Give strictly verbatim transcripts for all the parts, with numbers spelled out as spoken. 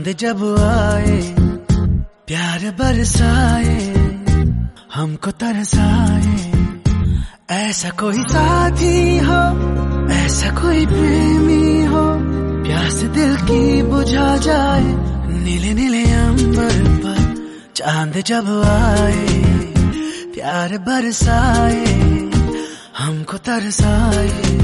चांद जब आए, प्यार बरसाए, हमको तरसाए। ऐसा कोई साथी हो, ऐसा कोई प्रेमी हो, प्यास दिल की बुझा जाए। नीले नीले अंबर पर चांद जब आए, प्यार बरसाए, हमको तरसाए।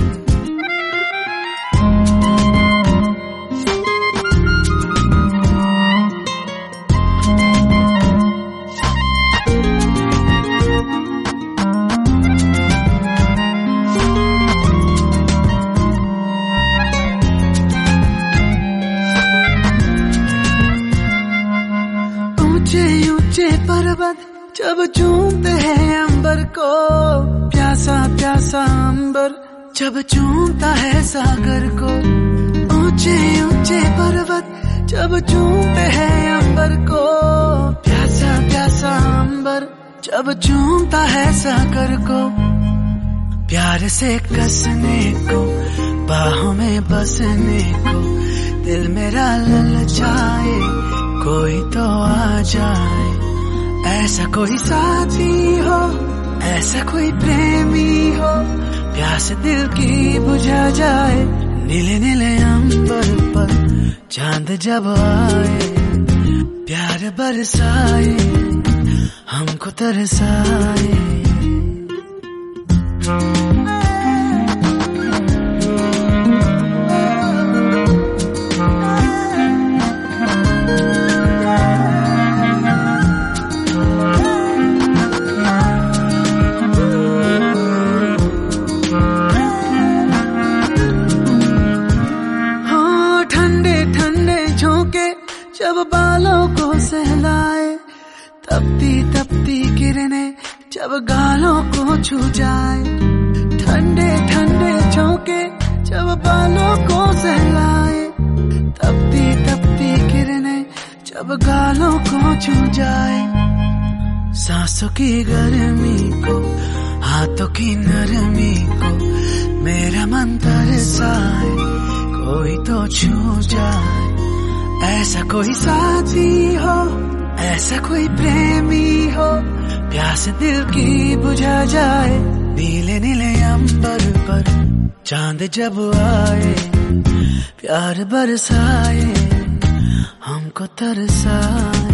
ऊंचे ऊंचे पर्वत जब चूमते हैं अंबर को, प्यासा प्यासा अंबर जब चूमता है सागर को। ऊंचे ऊंचे पर्वत जब चूमते हैं अंबर को, प्यासा प्यासा अंबर जब चूमता है सागर को। प्यार से कसने को, बाहों में बसने को, दिल मेरा ललचाए, कोई तो आ जाए। ऐसा कोई साथी हो, ऐसा कोई प्रेमी हो, प्यास दिल की बुझा जाए। नीले नीले अंबर पर चांद जब आए, प्यार बरसाए, हमको तरसाए। जब बालों को सहलाए, तपती तपती किरणें जब गालों को छू जाए। ठंडे ठंडे झोंके जब बालों को सहलाए, तपती तपती किरणें जब गालों को छू जाए। सांसों की गर्मी को, हाथों की नरमी को, मेरा मन तरसाए, कोई तो छू जाए। ऐसा कोई साथी हो, ऐसा कोई प्रेमी हो, प्यास दिल की बुझा जाए। नीले नीले अंबर पर चांद जब आए, प्यार बरसाए, हमको तरसाए।